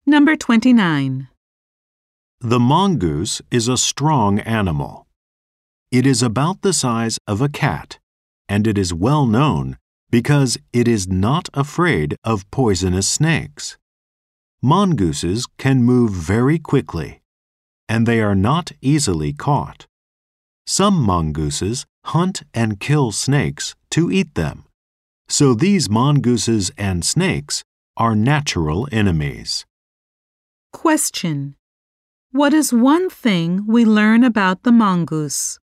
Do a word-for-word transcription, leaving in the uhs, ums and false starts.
Number twenty-nine. The mongoose is a strong animal. It is about the size of a cat, and it is well known because it is not afraid of poisonous snakes. Mongooses can move very quickly, and they are not easily caught. Some mongooses hunt and kill snakes to eat them, so these mongooses and snakes are natural enemies. Question. What is one thing we learn about the mongoose?